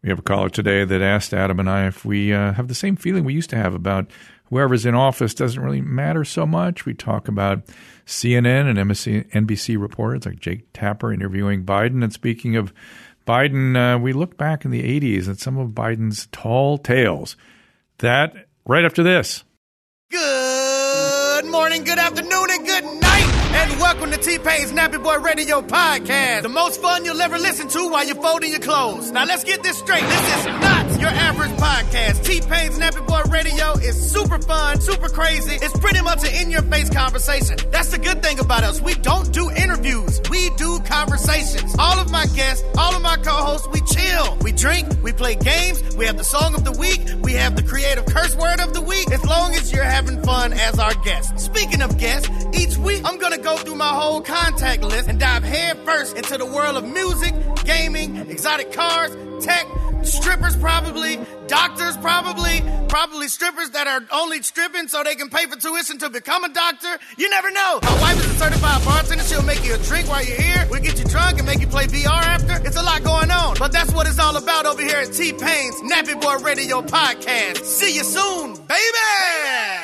We have a caller today that asked Adam and I if we have the same feeling we used to have about whoever's in office doesn't really matter so much. We talk about CNN and NBC reporters like Jake Tapper interviewing Biden. And speaking of Biden, we look back in the 80s at some of Biden's tall tales. That right after this. Good morning, good afternoon, and good night. And welcome to T-Pain's Nappy Boy Radio Podcast. The most fun you'll ever listen to while you're folding your clothes. Now let's get this straight. This is not your average podcast. T-Pain's Nappy Boy Radio is super fun, super crazy. It's pretty much an in-your-face conversation. That's the good thing about us. We don't do interviews. We do conversations. All of my guests, all of my co-hosts, we chill. We drink, we play games, we have the song of the week, we have the creative curse word of the week, as long as you're having fun as our guest. Speaking of guests, each week I'm going to go through my whole contact list and dive head first into the world of music, gaming, exotic cars, tech, strippers probably, doctors probably strippers that are only stripping so they can pay for tuition to become a doctor. You never know. My wife is a certified bartender. She'll make you a drink while you're here. We'll get you drunk and make you play VR after. It's a lot going on. But that's what it's all about over here at T-Pain's Nappy Boy Radio Podcast. See you soon, baby!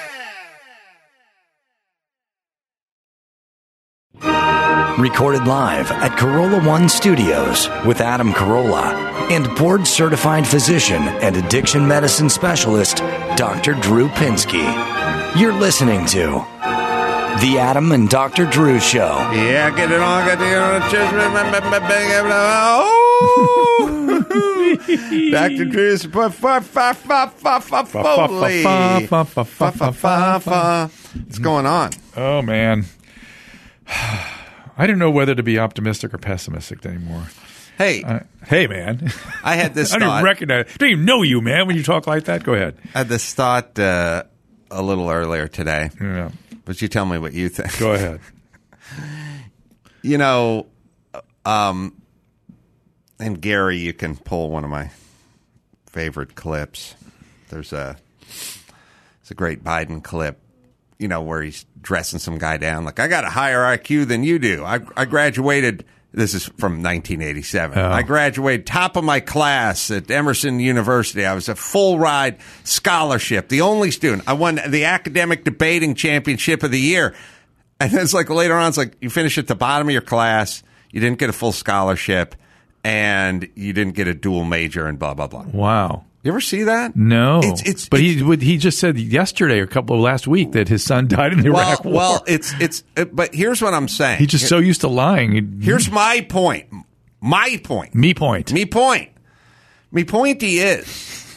Recorded live at Carolla One Studios with Adam Carolla and board-certified physician and addiction medicine specialist, Dr. Drew Pinsky. You're listening to The Adam and Dr. Drew Show. Yeah, get it on, get it on. Dr. Drew's What's going on? Oh, man. I don't know whether to be optimistic or pessimistic anymore. Hey. Hey, man. I had this I thought. don't even recognize. I don't even know you, man, when you talk like that. Go ahead. I had this thought a little earlier today. Yeah. But you tell me what you think. Go ahead. You know, and Gary, you can pull one of my favorite clips. It's a great Biden clip, you know, where he's dressing some guy down. Like, I got a higher IQ than you do. I graduated, this is from 1987. I graduated top of my class at Emerson University. I was a full ride scholarship, the only student. I won the academic debating championship of the year. And it's like later on, it's like you finish at the bottom of your class, you didn't get a full scholarship, and you didn't get a dual major and blah, blah, blah. Wow. You ever see that? No. But he just said yesterday or last week that his son died in the Iraq War. Well, but here's what I'm saying. He's just so used to lying. Here's my point. My point. Me point. Me pointy is,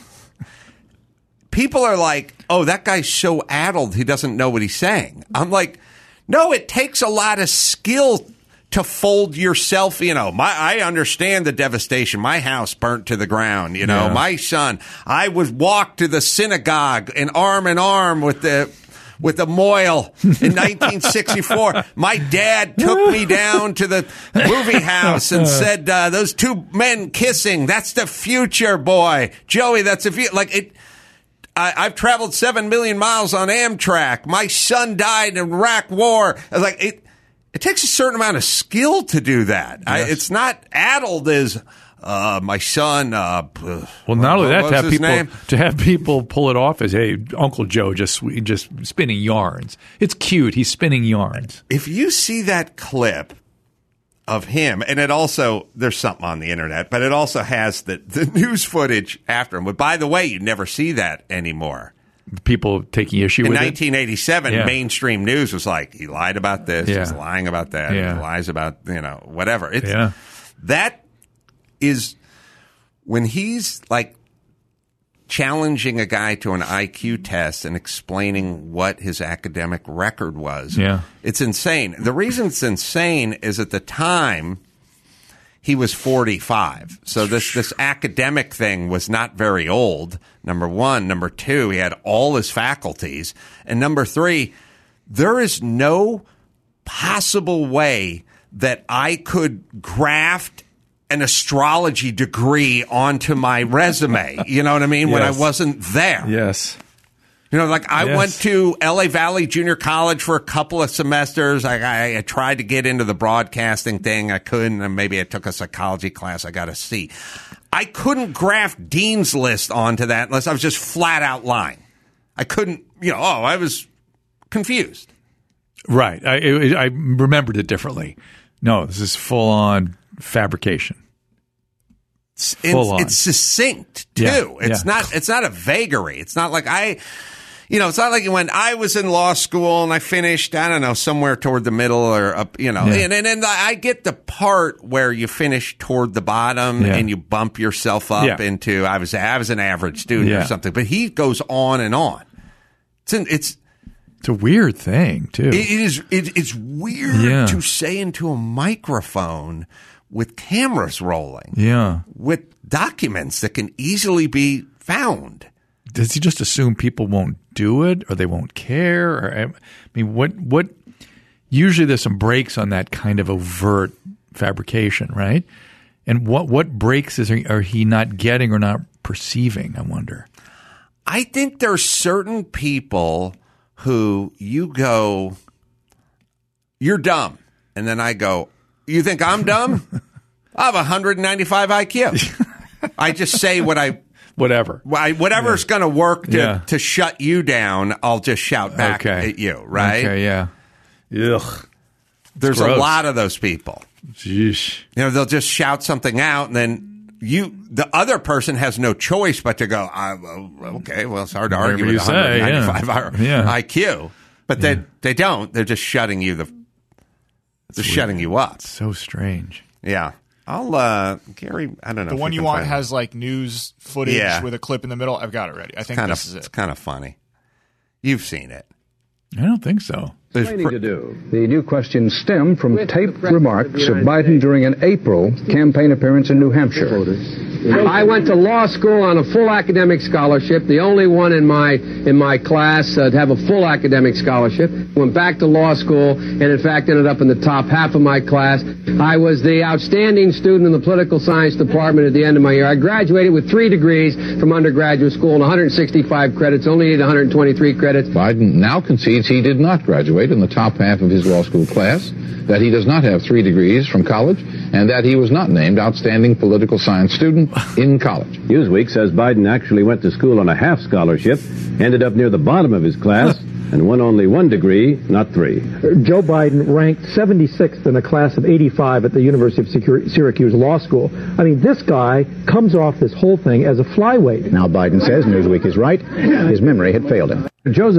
people are like, oh, that guy's so addled he doesn't know what he's saying. I'm like, no, it takes a lot of skill to fold yourself, you know. I understand the devastation. My house burnt to the ground, you know. Yeah. My son, I was walked to the synagogue in arm with the Moyle in 1964. My dad took me down to the movie house and said, those two men kissing, that's the future, boy. Joey, that's the future. Like, it. I've traveled 7 million miles on Amtrak. My son died in Iraq War. I was like, it takes a certain amount of skill to do that. Yes. It's not addled as my son. Well, not only that, to have people pull it off as, hey, Uncle Joe just spinning yarns. It's cute. He's spinning yarns. If you see that clip of him, and it also, there's something on the internet, but it also has the news footage after him. But by the way, you never see that anymore. People taking issue with it? In 1987, mainstream news was like, he lied about this, he's lying about that, he lies about, you know, whatever. That is when he's like challenging a guy to an IQ test and explaining what his academic record was. Yeah. It's insane. The reason it's insane is at the time, he was 45. So this academic thing was not very old, number one. Number two, he had all his faculties. And number three, there is no possible way that I could graft an astrology degree onto my resume. You know what I mean? Yes. When I wasn't there. Yes. You know, like I went to LA Valley Junior College for a couple of semesters. I tried to get into the broadcasting thing. I couldn't. And maybe I took a psychology class. I got a C. I couldn't graft Dean's List onto that unless I was just flat out lying. I couldn't, I was confused. Right. I remembered it differently. No, this is full-on fabrication. It's succinct, too. It's not a vagary. It's not like it's not like when I was in law school and I finished, I don't know, somewhere toward the middle or up, and I get the part where you finish toward the bottom and you bump yourself up into, I was an average student or something, but he goes on and on. It's a weird thing, too. It's weird to say into a microphone with cameras rolling. Yeah. With documents that can easily be found. Does he just assume people won't do it or they won't care? Or, what usually there's some breaks on that kind of overt fabrication, right? And what breaks are he not getting or not perceiving, I wonder? I think there's certain people who you go, you're dumb. And then I go, you think I'm dumb? I have 195 IQ. I just say whatever's going to work to shut you down. I'll just shout back at you, right? Okay, yeah. Ugh. There's a lot of those people. Jeez. They'll just shout something out, and then the other person has no choice but to go, okay, well, it's hard to argue with 195 IQ. But they don't. They're just shutting you shutting you up. It's so strange. Yeah. Gary, I don't know. The one you want has like news footage with a clip in the middle. I've got it ready. I think this is it. It's kind of funny. You've seen it. I don't think so. To do. The new questions stem from taped remarks of Biden during an April campaign appearance in New Hampshire. I went to law school on a full academic scholarship, the only one in my class to have a full academic scholarship. Went back to law school and, in fact, ended up in the top half of my class. I was the outstanding student in the political science department at the end of my year. I graduated with 3 degrees from undergraduate school and 165 credits, only needed 123 credits. Biden now concedes he did not graduate in the top half of his law school class, that he does not have 3 degrees from college, and that he was not named outstanding political science student in college. Newsweek says Biden actually went to school on a half scholarship, ended up near the bottom of his class, and won only 1 degree, not 3. Joe Biden ranked 76th in a class of 85 at the University of Syracuse Law School. I mean, this guy comes off this whole thing as a flyweight. Now Biden says Newsweek is right. His memory had failed him.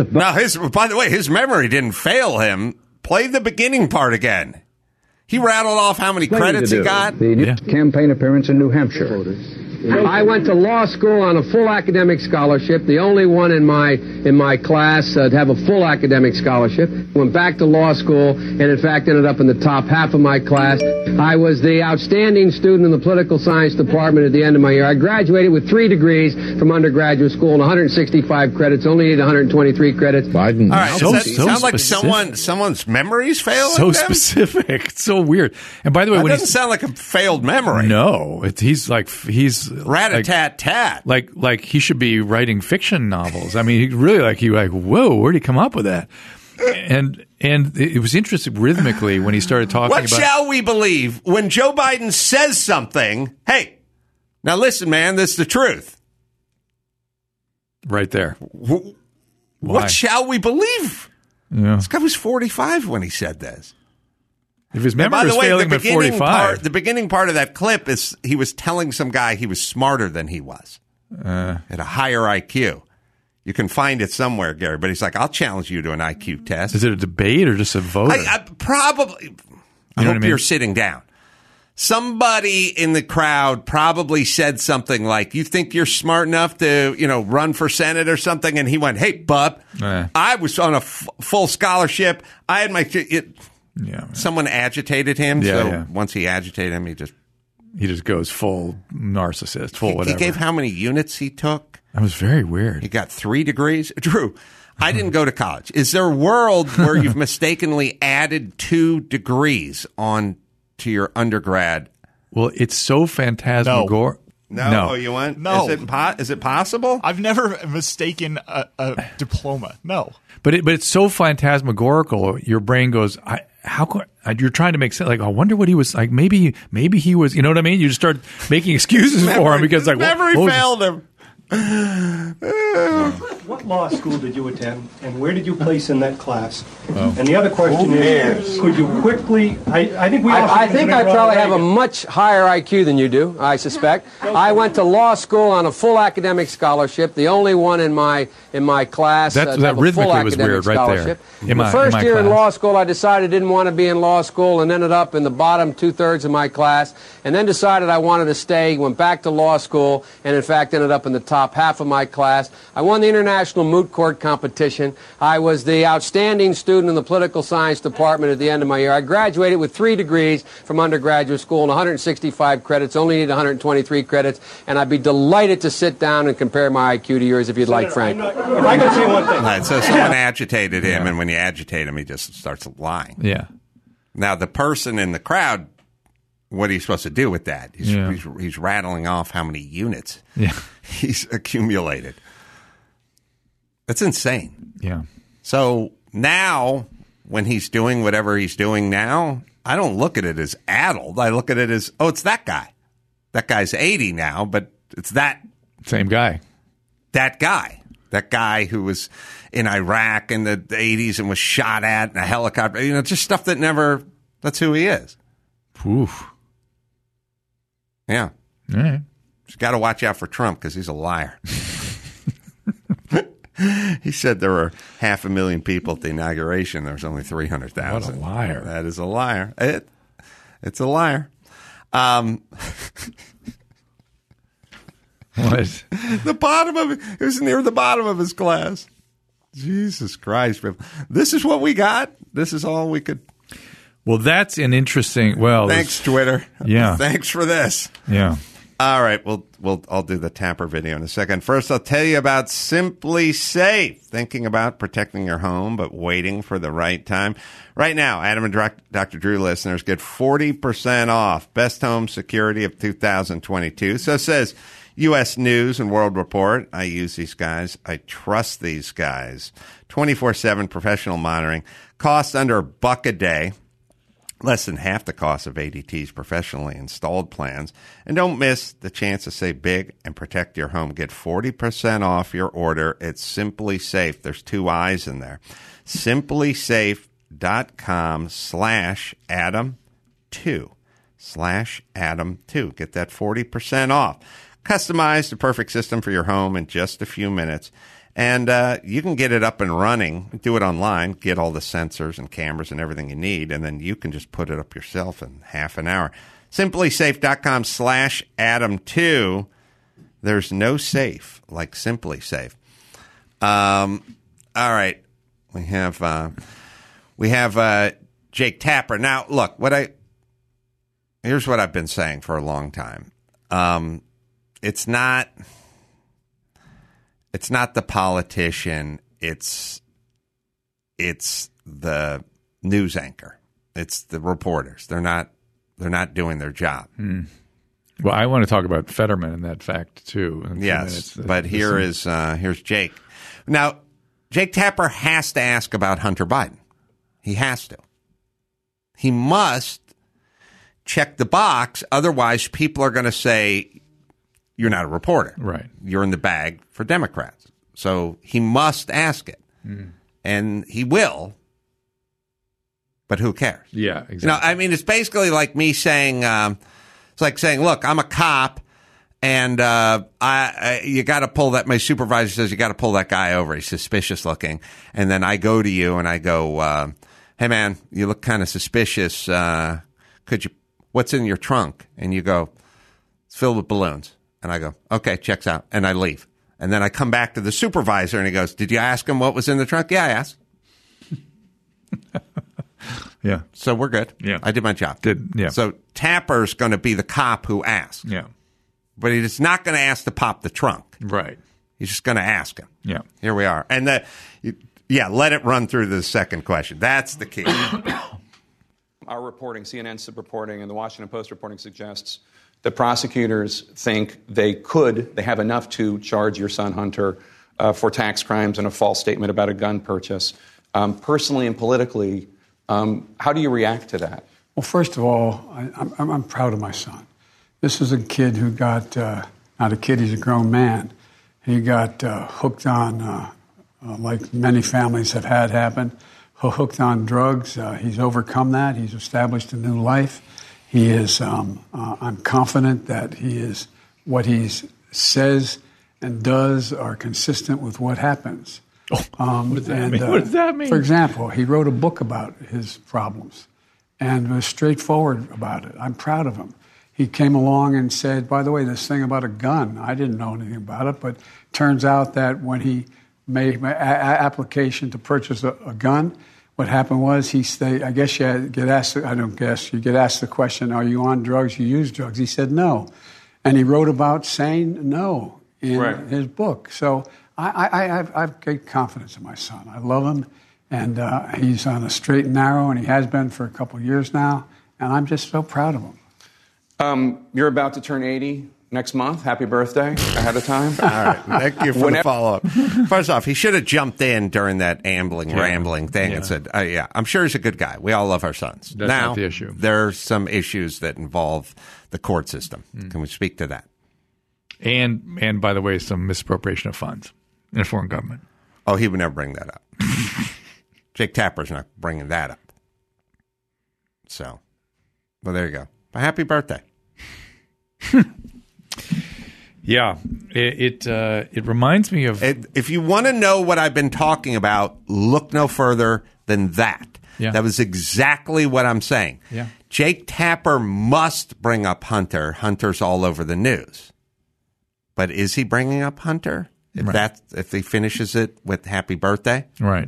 By the way, his memory didn't fail him. Play the beginning part again. He rattled off how many credits he got. The new campaign appearance in New Hampshire. I went to law school on a full academic scholarship, the only one in my class to have a full academic scholarship. Went back to law school and, in fact, ended up in the top half of my class. I was the outstanding student in the political science department at the end of my year. I graduated with 3 degrees from undergraduate school and 165 credits, only needed 123 credits. Biden. All right, does that sound like someone's memories failing? So specific. It's so weird. And by the way, that doesn't sound like a failed memory. No, he's rat-a-tat-tat. Like he should be writing fiction novels. I mean, whoa, where'd he come up with that? And it was interesting rhythmically when he started talking what shall we believe when Joe Biden says something? Hey, now listen, man, this is the truth. Right there. What shall we believe? Yeah. This guy was 45 when he said this. If his memory was failing him at 45. The beginning part of that clip is he was telling some guy he was smarter than he was at a higher IQ. You can find it somewhere, Gary, but he's like, I'll challenge you to an IQ test. Is it a debate or just a vote? Probably. I hope you're sitting down. Somebody in the crowd probably said something like, you think you're smart enough to, run for Senate or something? And he went, hey, bub, I was on a full scholarship. I had my... Someone agitated him, once he agitated him, he just goes full narcissist, full whatever. He gave how many units he took? That was very weird. He got 3 degrees. Drew, I didn't go to college. Is there a world where you've mistakenly added 2 degrees on to your undergrad? Well, it's so phantasmagorical. No. Oh, you went? No. Is it possible? I've never mistaken a diploma. No. But it's so phantasmagorical. Your brain goes, you're trying to make sense. Like, I wonder what he was like. Maybe he was. You know what I mean? You just start making excuses for him because memory failed him. What law school did you attend, and where did you place in that class? Oh. And the other question is, could you quickly? I think I probably have a much higher IQ than you do. I suspect. I went to law school on a full academic scholarship, the only one in my class. That rhythmically was weird, right there. The first year in law school, I decided I didn't want to be in law school, and ended up in the bottom 2/3 of my class, and then decided I wanted to stay. Went back to law school, and in fact ended up in the top half of my class. I won the international moot court competition. I was the outstanding student in the political science department at the end of my year. I graduated with 3 degrees from undergraduate school and 165 credits, only need 123 credits, and I'd be delighted to sit down and compare my IQ to yours if you'd like, Frank. If I could say one thing. All right, so someone agitated him, and when you agitate him, he just starts lying. Yeah. Now, the person in the crowd, what are you supposed to do with that? He's rattling off how many units he's accumulated. That's insane. Yeah. So now, when he's doing whatever he's doing now, I don't look at it as addled. I look at it as, it's that guy. That guy's 80 now, but it's that same guy. That guy. That guy who was in Iraq in the 80s and was shot at in a helicopter. Just stuff that never, that's who he is. Oof. Yeah. All right. Just got to watch out for Trump because he's a liar. He said there were 500,000 people at the inauguration. There was only 300,000. What a liar. That is a liar. It's a liar. What? The bottom of it. It was near the bottom of his class. Jesus Christ. This is what we got. This is all we could. Well, that's an interesting. Well, thanks, Twitter. Yeah. Thanks for this. Yeah. All right. I'll do the Tapper video in a second. First, I'll tell you about Simply Safe. Thinking about protecting your home, but waiting for the right time. Right now, Adam and Dr. Drew listeners get 40% off. Best home security of 2022. So says U.S. News and World Report. I use these guys. I trust these guys. 24/7 professional monitoring. Cost under $1 a day. Less than half the cost of ADT's professionally installed plans. And don't miss the chance to save big and protect your home. Get 40% off your order. It's Simply Safe. There's 2 I's in there. simplysafe.com/Adam2. /Adam2. Get that 40% off. Customize the perfect system for your home in just a few minutes. And you can get it up and running, do it online, get all the sensors and cameras and everything you need, and then you can just put it up yourself in half an hour. simplysafe.com/Adam2. There's no safe like Simply Safe. All right. We have Jake Tapper. Now, look, here's what I've been saying for a long time. It's not the politician. It's the news anchor. It's the reporters. They're not doing their job. Well, I want to talk about Fetterman and that fact too. Yes, but here's Jake. Now, Jake Tapper has to ask about Hunter Biden. He has to. He must check the box. Otherwise, people are going to say, you're not a reporter. Right. You're in the bag for Democrats. So he must ask it. And he will. But who cares? Yeah, exactly. It's basically like me saying, look, I'm a cop, and you got to pull that. My supervisor says you got to pull that guy over. He's suspicious looking. And then I go to you and I go, hey, man, you look kind of suspicious. What's in your trunk? And you go, it's filled with balloons. And I go, okay, checks out. And I leave. And then I come back to the supervisor and he goes, did you ask him what was in the trunk? Yeah, I asked. Yeah. So we're good. Yeah. I did my job. Yeah. So Tapper's going to be the cop who asks. Yeah. But he's not going to ask to pop the trunk. Right. He's just going to ask him. Yeah. Here we are. And let it run through the second question. That's the key. Our reporting, CNN's reporting, and the Washington Post reporting suggests The prosecutors think they have enough to charge your son Hunter for tax crimes and a false statement about a gun purchase. Personally and politically, how do you react to that? Well, first of all, I'm proud of my son. This is a kid who got, not a kid, he's a grown man. He got hooked on, like many families have had happen, hooked on drugs. He's overcome that. He's established a new life. He is, I'm confident that he is, what he says and does are consistent with what happens. What does that mean? What does that mean? For example, he wrote a book about his problems and was straightforward about it. I'm proud of him. He came along and said, by the way, this thing about a gun, I didn't know anything about it, but turns out that when he made an application to purchase a gun, what happened was I guess you get asked, you get asked the question, are you on drugs, you use drugs? He said no. And he wrote about saying no in his book. So I've great confidence in my son. I love him, and he's on a straight and narrow, and he has been for a couple of years now, and I'm just so proud of him. You're about to turn 80 next month. Happy birthday ahead of time. All right. Thank you for the follow-up. First off, he should have jumped in during that rambling thing and said, yeah, I'm sure he's a good guy. We all love our sons. That's now, not the issue. There are some issues that involve the court system. Can we speak to that? And by the way, some misappropriation of funds in a foreign government. Oh, he would never bring that up. Jake Tapper's not bringing that up. So, well, there you go. But happy birthday. Yeah, it reminds me of... If you want to know what I've been talking about, look no further than that. Yeah. That was exactly what I'm saying. Yeah. Jake Tapper must bring up Hunter. Hunter's all over the news. But is he bringing up Hunter? If he finishes it with happy birthday? Right.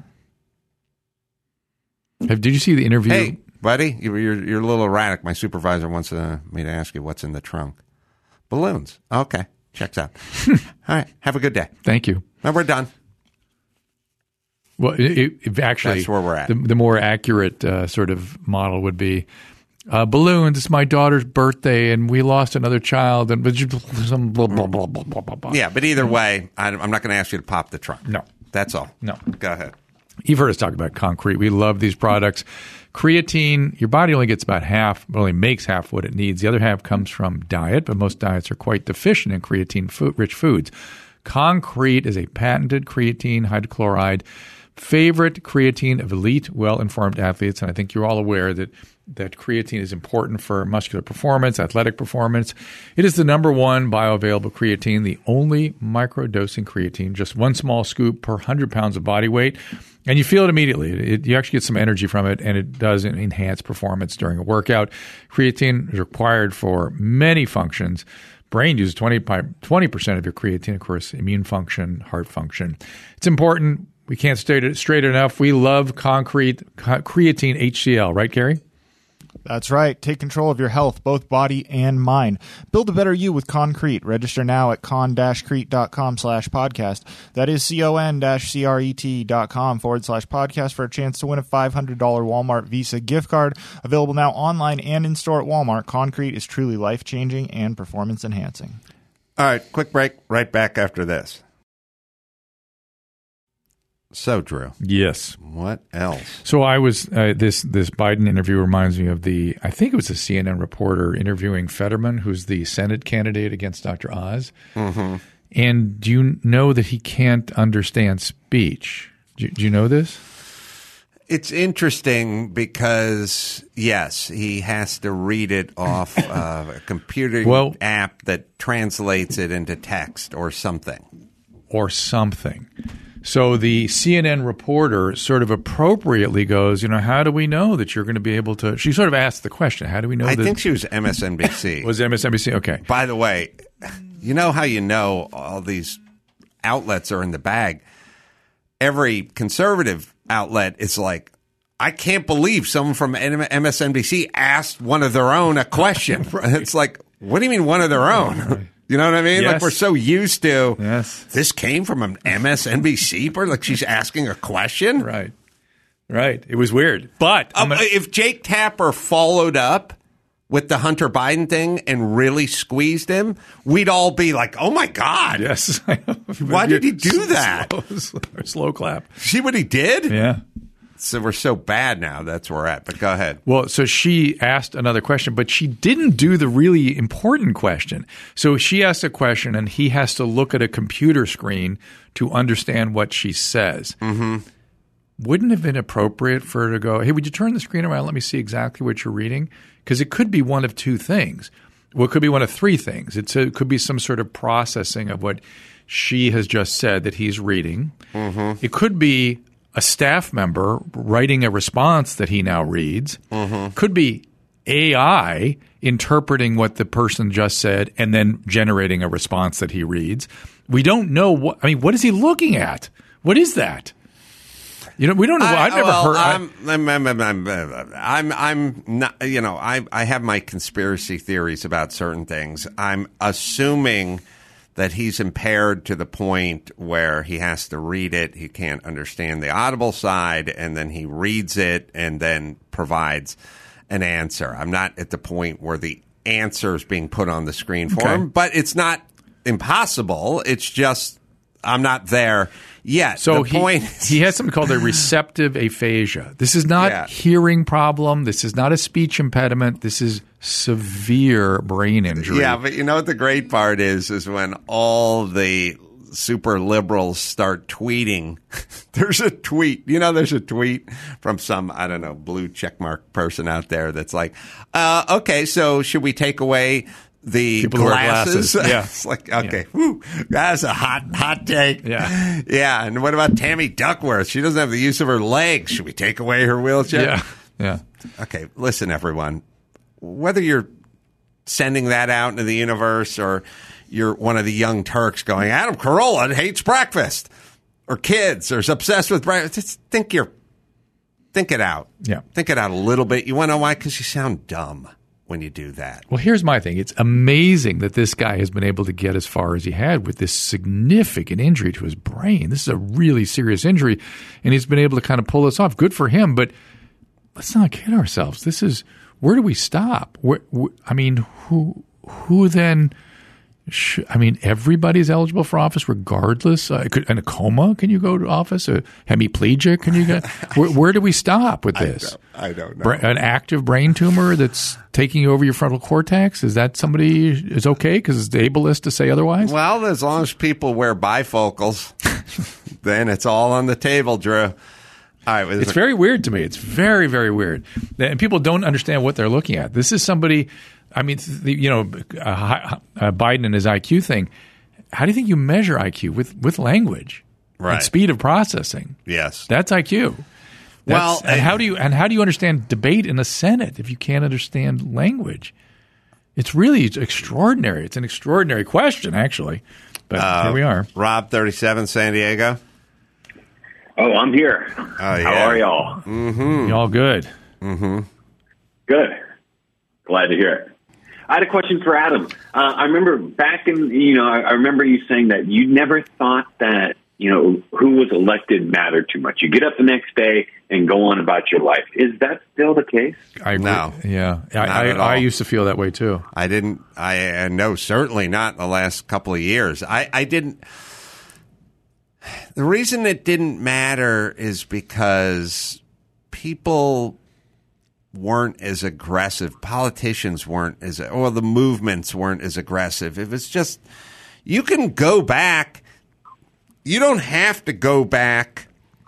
Did you see the interview? Hey, buddy, you're a little erratic. My supervisor wants me to ask you what's in the trunk. Balloons. Okay. Checks out. All right. Have a good day. Thank you. Now we're done. Well, actually, that's where we're at. The more accurate sort of model would be balloons. It's my daughter's birthday, and we lost another child, and some blah blah blah blah blah blah. Yeah, but either way, I'm not going to ask you to pop the trunk. No, that's all. No, go ahead. You've heard us talk about Concrete. We love these products. Creatine, your body only gets about half, only makes half what it needs. The other half comes from diet, but most diets are quite deficient in creatine-rich foods. Concrete is a patented creatine hydrochloride favorite creatine of elite, well-informed athletes. And I think you're all aware that creatine is important for muscular performance, athletic performance. It is the number one bioavailable creatine, the only microdosing creatine, just one small scoop per 100 pounds of body weight. And you feel it immediately. You actually get some energy from it, and it does enhance performance during a workout. Creatine is required for many functions. Brain uses 20% of your creatine, of course, immune function, heart function. It's important. We can't state it straight enough. We love creatine HCl, right, Gary? That's right. Take control of your health, both body and mind. Build a better you with Concrete. Register now at con-crete.com/podcast. That is con-cret.com/podcast for a chance to win a $500 Walmart Visa gift card. Available now online and in store at Walmart. Concrete is truly life-changing and performance-enhancing. All right, quick break. Right back after this. So, Drew. Yes. What else? So I was this Biden interview reminds me of I think it was a CNN reporter interviewing Fetterman, who's the Senate candidate against Dr. Oz. Mm-hmm. And do you know that he can't understand speech? Do you know this? It's interesting because, yes, he has to read it off a computer app that translates it into text or something. So the CNN reporter sort of appropriately goes, how do we know that you're going to be able to – she sort of asked the question, how do we know I think she was MSNBC. Was MSNBC? Okay. By the way, you know how all these outlets are in the bag? Every conservative outlet is like, I can't believe someone from MSNBC asked one of their own a question. Right. It's like, what do you mean one of their own? Right. You know what I mean? Yes. Like we're so used to this came from an MSNBC person. Like she's asking a question. Right. It was weird. But if Jake Tapper followed up with the Hunter Biden thing and really squeezed him, we'd all be like, oh, my God. Yes. Why did he do that? Slow clap. See what he did? Yeah. So we're so bad now. That's where we're at. But go ahead. Well, so she asked another question, but she didn't do the really important question. So she asked a question, and he has to look at a computer screen to understand what she says. Mm-hmm. Wouldn't it have been appropriate for her to go, hey, would you turn the screen around? Let me see exactly what you're reading. Because it could be one of two things. Well, it could be one of three things. It could be some sort of processing of what she has just said that he's reading. Mm-hmm. It could be a staff member writing a response that he now reads. Mm-hmm. Could be AI interpreting what the person just said and then generating a response that he reads. We don't know what – I mean, what is he looking at? What is that? You know, we don't know. I've never heard. I'm not. You know, I have my conspiracy theories about certain things. I'm assuming that he's impaired to the point where he has to read it. He can't understand the audible side, and then he reads it and then provides an answer. I'm not at the point where the answer is being put on the screen for him, but it's not impossible. It's just I'm not there yet. So he has something called a receptive aphasia. This is not hearing problem. This is not a speech impediment. This is severe brain injury. Yeah, but you know what the great part is when all the super liberals start tweeting. There's a tweet from some, I don't know, blue checkmark person out there that's like, okay, so should we take away the people glasses? Who wear glasses. Yeah. It's like, okay, whew, that's a hot take. Yeah. Yeah. And what about Tammy Duckworth? She doesn't have the use of her legs. Should we take away her wheelchair? Yeah. Yeah. Okay, listen, everyone. Whether you're sending that out into the universe or you're one of the young Turks going, Adam Carolla hates breakfast or kids or is obsessed with breakfast, just think it out. Yeah. Think it out a little bit. You want to know why? Because you sound dumb when you do that. Well, here's my thing. It's amazing that this guy has been able to get as far as he had with this significant injury to his brain. This is a really serious injury, and he's been able to kind of pull this off. Good for him, but let's not kid ourselves. This is – where do we stop? Who then – everybody's eligible for office regardless. In a coma, can you go to office? A hemiplegic, can you get? Where do we stop with this? I don't know. An active brain tumor that's taking over your frontal cortex, is that somebody is okay because it's ableist to say otherwise? Well, as long as people wear bifocals, then it's all on the table, Drew. All right, it's very weird to me. It's very, very weird. And people don't understand what they're looking at. This is somebody – Biden and his IQ thing. How do you think you measure IQ? With language, right? And speed of processing. Yes, that's IQ. How do you understand debate in the Senate if you can't understand language? It's really extraordinary. It's an extraordinary question, actually. But here we are. Rob, 37, San Diego. Oh, I'm here. Yeah. How are y'all? Mm-hmm. Y'all good? Mm-hmm. Good. Glad to hear it. I had a question for Adam. I remember back in, I remember you saying that you never thought that, who was elected mattered too much. You get up the next day and go on about your life. Is that still the case? No. Yeah. I used to feel that way too. I didn't. No, certainly not in the last couple of years. I didn't. The reason it didn't matter is because people weren't as aggressive. Politicians weren't the movements weren't as aggressive. It was just, you can go back. You don't have to go back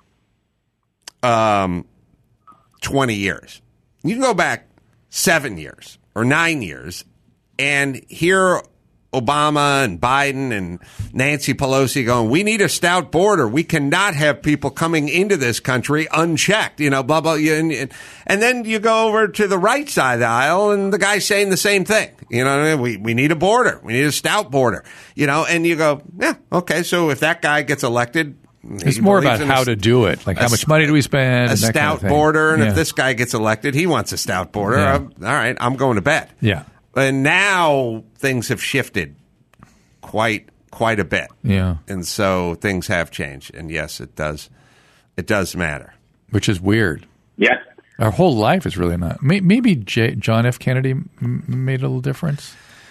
20 years. You can go back 7 years or 9 years and hear Obama and Biden and Nancy Pelosi going, we need a stout border. We cannot have people coming into this country unchecked, blah, blah. And then you go over to the right side of the aisle and the guy's saying the same thing. You know what I mean? We need a border. We need a stout border, and you go, yeah, okay. So if that guy gets elected, it's more about how to do it. Like how much money do we spend? A stout border. And if this guy gets elected, he wants a stout border. Yeah. All right, I'm going to bed. Yeah. And now things have shifted quite a bit. Yeah. And so things have changed. And yes, it does matter. Which is weird. Yeah. Our whole life is really not. Maybe John F. Kennedy made a little difference.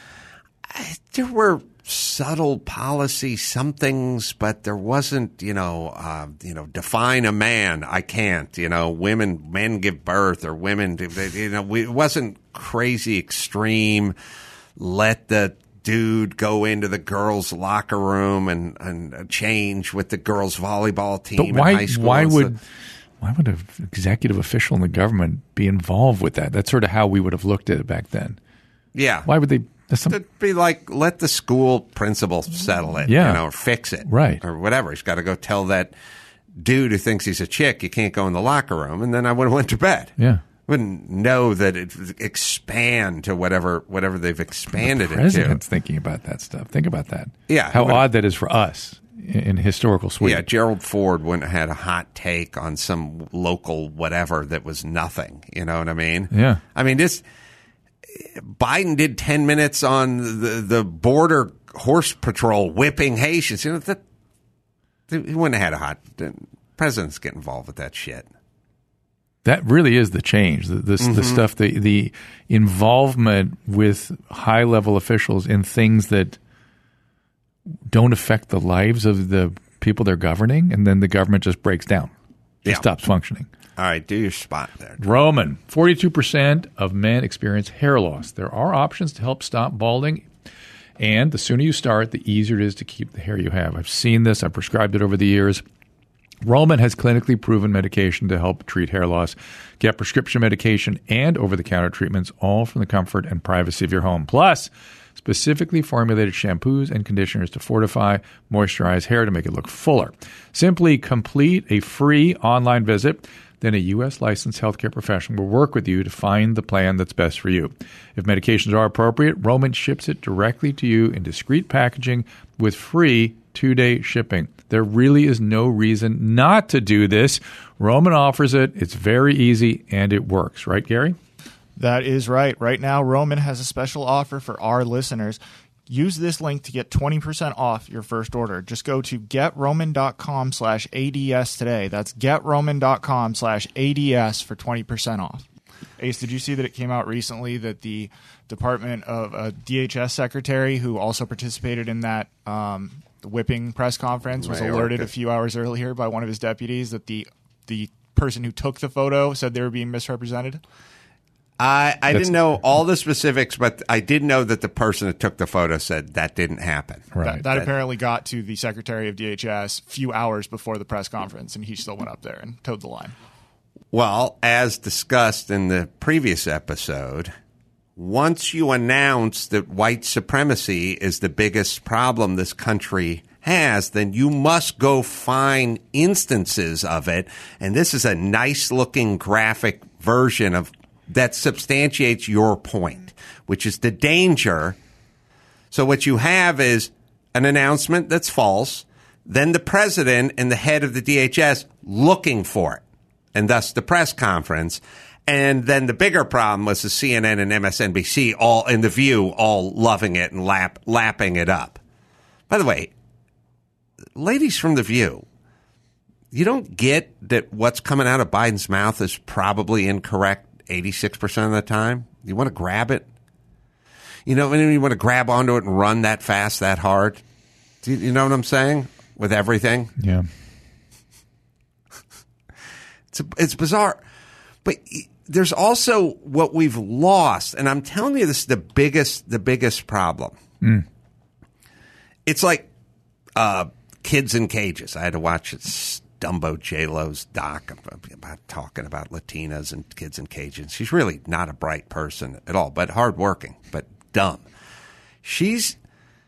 There were subtle policy somethings, but there wasn't, define a man. I can't, men give birth or women, it wasn't crazy extreme. Let the dude go into the girls' locker room and change with the girls' volleyball team But in high school. Why would an executive official in the government be involved with that? That's sort of how we would have looked at it back then. Yeah. Why would they? It'd be like, let the school principal settle it, or fix it. Right. Or whatever. He's got to go tell that dude who thinks he's a chick you can't go in the locker room, and then I would have went to bed. Yeah. Wouldn't know that it expand to whatever they've expanded the president's it to. thinking about that stuff. Think about that. Yeah. How odd that is for us in historical Sweden. Yeah, Gerald Ford wouldn't have had a hot take on some local whatever that was nothing. You know what I mean? Yeah. I mean, Biden did 10 minutes on the border horse patrol whipping Haitians. He wouldn't have had a hot. Presidents get involved with that shit. That really is the change. The stuff, the involvement with high level officials in things that don't affect the lives of the people they're governing, and then the government just breaks down. It stops functioning. All right, do your spot there. Roman, 42% of men experience hair loss. There are options to help stop balding, and the sooner you start, the easier it is to keep the hair you have. I've seen this. I've prescribed it over the years. Roman has clinically proven medication to help treat hair loss. Get prescription medication and over-the-counter treatments, all from the comfort and privacy of your home. Plus, specifically formulated shampoos and conditioners to fortify, moisturize hair to make it look fuller. Simply complete a free online visit. Then a U.S. licensed healthcare professional will work with you to find the plan that's best for you. If medications are appropriate, Roman ships it directly to you in discreet packaging with free 2-day shipping. There really is no reason not to do this. Roman offers it. It's very easy, and it works. Right, Gary? That is right. Right now, Roman has a special offer for our listeners. Use this link to get 20% off your first order. Just go to getroman.com/ADS today. That's getroman.com/ADS for 20% off. Ace, did you see that it came out recently that the Department of DHS secretary, who also participated in that whipping press conference, was alerted a few hours earlier by one of his deputies that the person who took the photo said they were being misrepresented? I didn't know all the specifics, but I did know that the person that took the photo said that didn't happen. Right. That apparently got to the Secretary of DHS a few hours before the press conference, and he still went up there and towed the line. Well, as discussed in the previous episode, once you announce that white supremacy is the biggest problem this country has, then you must go find instances of it. And this is a nice-looking graphic version of that substantiates your point, which is the danger. So what you have is an announcement that's false, then the president and the head of the DHS looking for it, and thus the press conference. And then the bigger problem was the CNN and MSNBC all in The View, all loving it and lapping it up. By the way, ladies from The View, you don't get that what's coming out of Biden's mouth is probably incorrect 86% of the time. You want to grab it? You want to grab onto it and run that fast, that hard? Do you know what I'm saying? With everything? Yeah. It's bizarre. But there's also what we've lost, and I'm telling you, this is the biggest problem. It's like Kids in Cages. I had to watch Dumbo J-Lo's doc about talking about Latinas and kids in cages. She's really not a bright person at all, but hardworking, but dumb. She's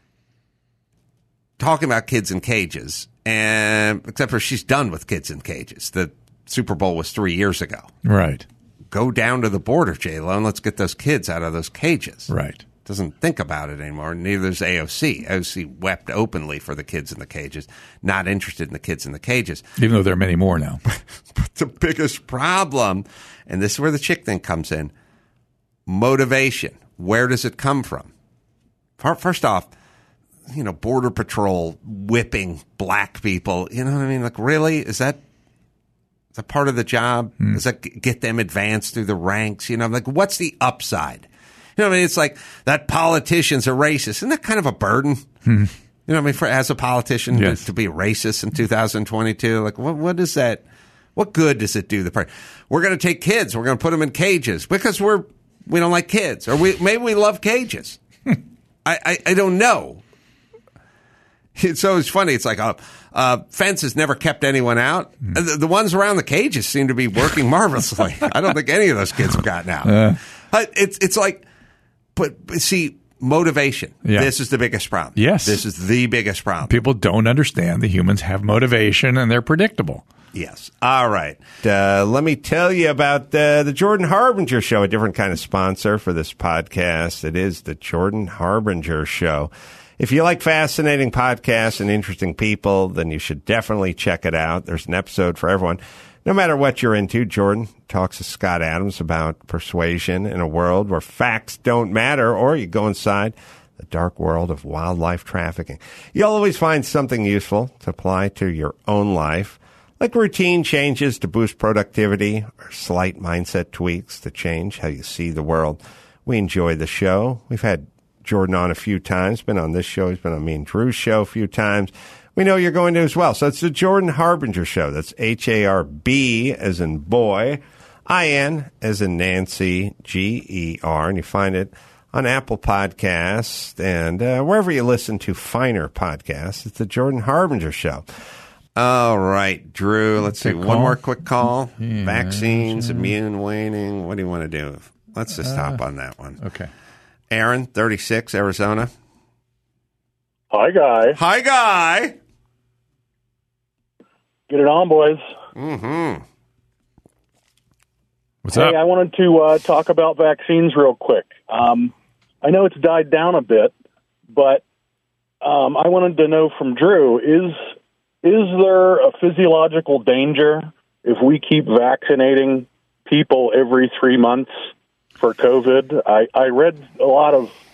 talking about kids in cages, and except for she's done with kids in cages. The Super Bowl was 3 years ago. Right. Go down to the border, J-Lo, and let's get those kids out of those cages. Right. Doesn't think about it anymore. Neither does AOC. AOC wept openly for the kids in the cages, not interested in the kids in the cages. Even though there are many more now. But the biggest problem, and this is where the chick thing comes in, motivation. Where does it come from? First off, Border Patrol whipping black people. You know what I mean? Like, really? Is that Is that part of the job? Does that get them advanced through the ranks? You know, like, what's the upside? You know what I mean? It's like that politicians are racist. Isn't that kind of a burden? You know what I mean? As a politician, to be racist in 2022, like, what is that? What good does it do the party? We're going to take kids. We're going to put them in cages because we don't like kids, or maybe we love cages. I don't know. So it's funny. It's like fences never kept anyone out. The ones around the cages seem to be working marvelously. I don't think any of those kids have gotten out. It's like, but see, motivation. Yeah. This is the biggest problem. Yes. This is the biggest problem. People don't understand that humans have motivation and they're predictable. Yes. All right. Let me tell you about the Jordan Harbinger Show, a different kind of sponsor for this podcast. It is the Jordan Harbinger Show. If you like fascinating podcasts and interesting people, then you should definitely check it out. There's an episode for everyone. No matter what you're into, Jordan talks to Scott Adams about persuasion in a world where facts don't matter, or you go inside the dark world of wildlife trafficking. You'll always find something useful to apply to your own life, like routine changes to boost productivity or slight mindset tweaks to change how you see the world. We enjoy the show. We've had Jordan on a few times, been on this show. He's been on me and Drew's show a few times. We know you're going to as well. So it's the Jordan Harbinger Show. That's Harb as in boy, IN as in Nancy, GER. And you find it on Apple Podcasts and wherever you listen to finer podcasts. It's the Jordan Harbinger Show. All right, Drew, let's see. One more quick call. Yeah, Vaccines, immune waning. What do you want to do? Let's just hop on that one. Okay. Aaron, 36, Arizona. Hi, Guy. Hi, Guy. Get it on, boys. Mm-hmm. What's up? Hey, I wanted to talk about vaccines real quick. I know it's died down a bit, but I wanted to know from Drew, is there a physiological danger if we keep vaccinating people every 3 months for COVID? I read a lot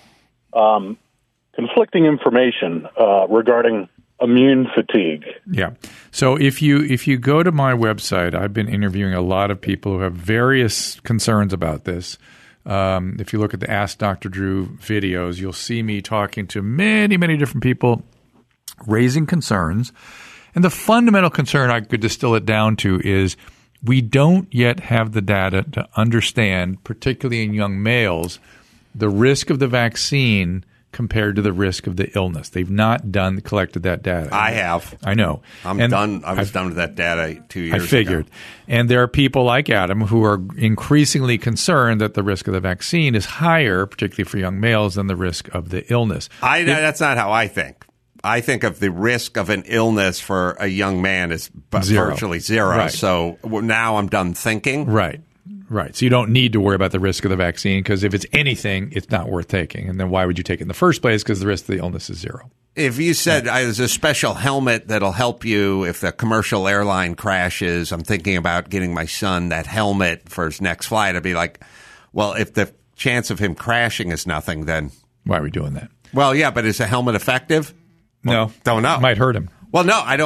of conflicting information regarding immune fatigue. Yeah. So if you go to my website, I've been interviewing a lot of people who have various concerns about this. If you look at the Ask Dr. Drew videos, you'll see me talking to many, many different people raising concerns. And the fundamental concern I could distill it down to is we don't yet have the data to understand, particularly in young males, the risk of the vaccine compared to the risk of the illness. They've not collected that data. I have. I know. I'm done. I was done with that data 2 years ago. I figured. And there are people like Adam who are increasingly concerned that the risk of the vaccine is higher, particularly for young males, than the risk of the illness. That's not how I think. I think of the risk of an illness for a young man as virtually zero. Right. So now I'm done thinking. Right. So you don't need to worry about the risk of the vaccine because if it's anything, it's not worth taking. And then why would you take it in the first place? Because the risk of the illness is zero. If you said there's a special helmet that'll help you if the commercial airline crashes, I'm thinking about getting my son that helmet for his next flight. I'd be like, well, if the chance of him crashing is nothing, then why are we doing that? Well, yeah, but is a helmet effective? No. Don't know. Might hurt him. Well, no, I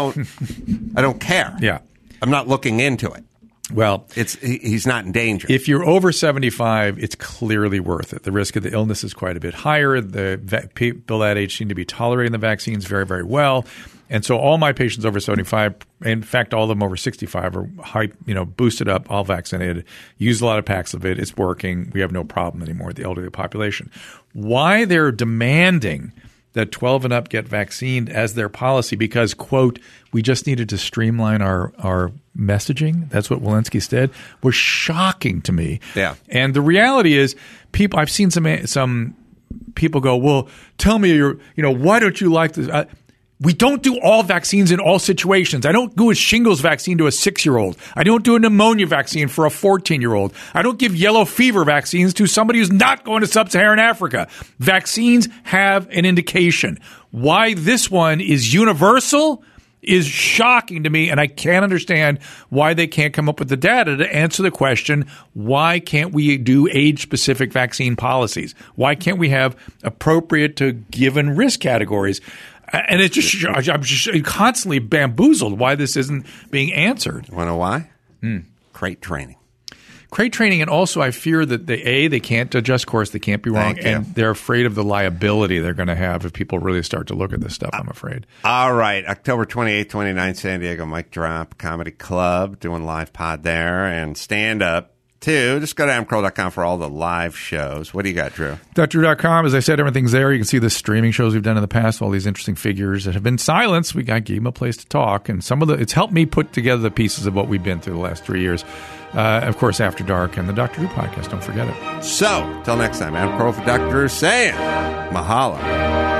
don't care. Yeah. I'm not looking into it. Well, he's not in danger. If you're over 75, it's clearly worth it. The risk of the illness is quite a bit higher. The people that age seem to be tolerating the vaccines very, very well. And so all my patients over 75, in fact, all of them over 65 are boosted up, all vaccinated, use a lot of Paxlovid. It's working. We have no problem anymore with the elderly population. Why they're demanding that 12 and up get vaccinated as their policy because, quote, we just needed to streamline our messaging. That's what Walensky said. Was shocking to me. Yeah. And the reality is, I've seen some people go, well, tell me why don't you like this? We don't do all vaccines in all situations. I don't do a shingles vaccine to a 6-year-old. I don't do a pneumonia vaccine for a 14-year-old. I don't give yellow fever vaccines to somebody who's not going to sub-Saharan Africa. Vaccines have an indication. Why this one is universal is shocking to me, and I can't understand why they can't come up with the data to answer the question, why can't we do age-specific vaccine policies? Why can't we have appropriate to given risk categories? And I'm just constantly bamboozled why this isn't being answered. Want to know why? Crate training. Crate training, and also I fear that they can't adjust course, they can't be wrong, and they're afraid of the liability they're going to have if people really start to look at this stuff, I'm afraid. All right, October 28th, 29th, San Diego Mic Drop Comedy Club, doing live pod there, and stand-up, too. Just go to adamcarolla.com for all the live shows. What do you got, Drew? DrDrew.com, as I said, everything's there. You can see the streaming shows we've done in the past, all these interesting figures that have been silenced. We gave them a place to talk, and it's helped me put together the pieces of what we've been through the last 3 years. Of course, After Dark and the Dr. Drew podcast. Don't forget it. So, till next time, Adam Carolla for Dr. Drew saying mahalo.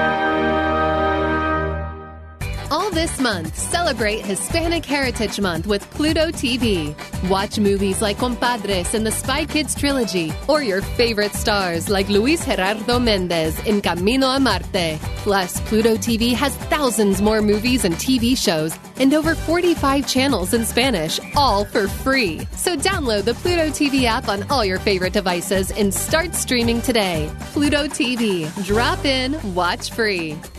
All this month, celebrate Hispanic Heritage Month with Pluto TV. Watch movies like Compadres and the Spy Kids trilogy, or your favorite stars like Luis Gerardo Mendez in Camino a Marte. Plus, Pluto TV has thousands more movies and TV shows and over 45 channels in Spanish, all for free. So download the Pluto TV app on all your favorite devices and start streaming today. Pluto TV. Drop in, watch free.